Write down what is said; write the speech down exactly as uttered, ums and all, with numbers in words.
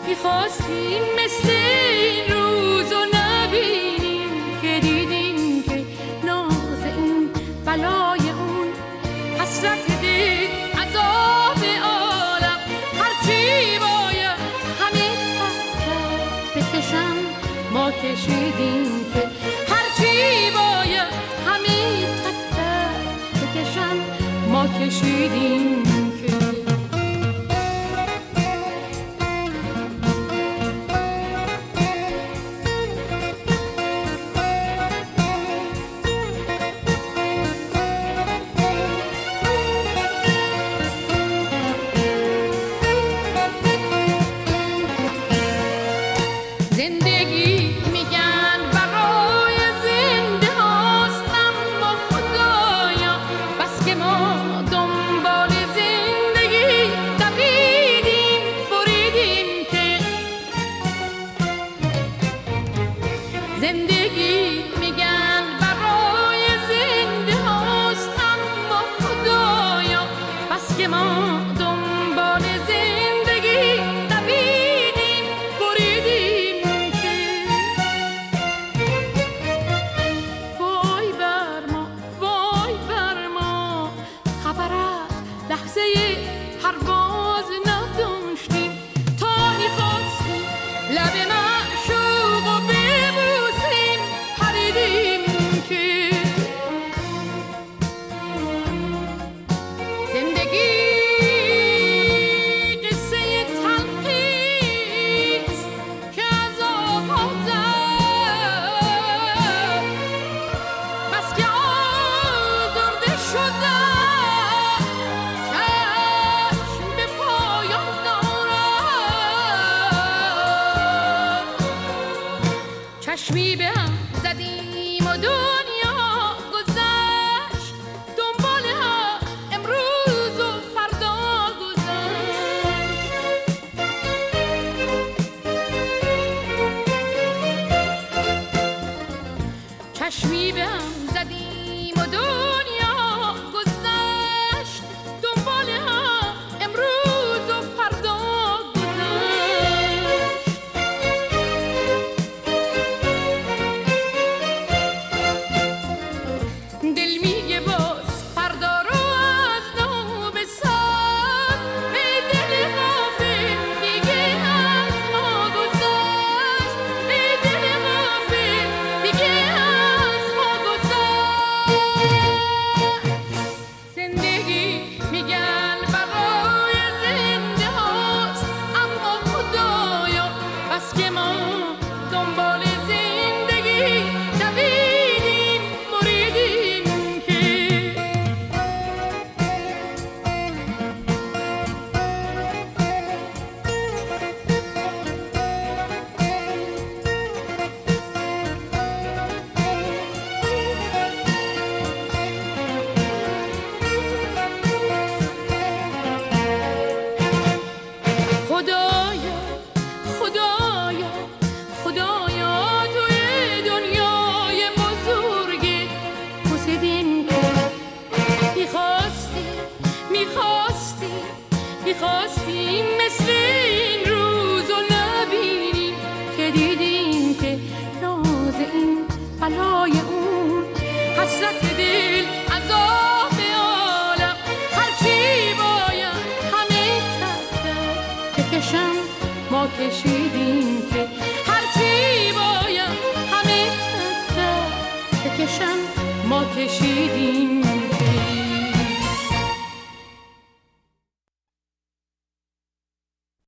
میخواستیم مثل این روزو نبینیم که دیدیم که ناز این بلای اون حسرت دل عذاب عالم هرچی باید همه تحت بکشم ما کشیدیم که هرچی باید همه تحت بکشم ما کشیدیم که زندگی میگن برای زنده هاست اما خدایا بس که ما دنبال زندگی دویدیم بریدیم که زندگی میگن برای زنده هاست اما خدایا بس که ما دنبال زندگی دویدیم بریدیم لحظه پرواز نداشتیم تا میخواستیم لب معشوق و ببوسیم پریدیم که زندگی قصه تلخیست که از آغاز بس که آزرده شدم چشمی به هم زدیم و دنیا گذشت دنبال هم امروز و فردا گذشت چشمی به هم زدیم و دنیا گذشت دنبال هم امروز و فردا خدایا خدایا خدایا توی دنیای بزرگ پرسیدیم که میخواستی میخواستی میخواستیم مثل این روزو نبینیم که دیدیم که ناز این بلای اون حسرت دل عذاب عالم هرچی باید همه تحت بکشم ما کشیدیم که هرچی باید همه تحت بکشم ما کشیدیم